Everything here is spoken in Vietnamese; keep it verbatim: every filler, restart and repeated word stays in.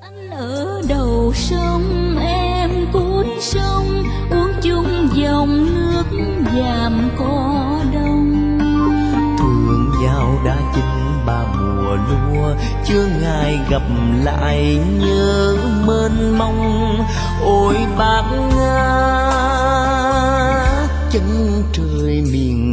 Anh ở đầu sông em cuối sông, uống chung dòng nước dàm cỏ đông. Thường vào đã chinh ba mùa lúa, chưa ngày gặp lại nhớ mênh mông. Ôi bác Nga chân trời miền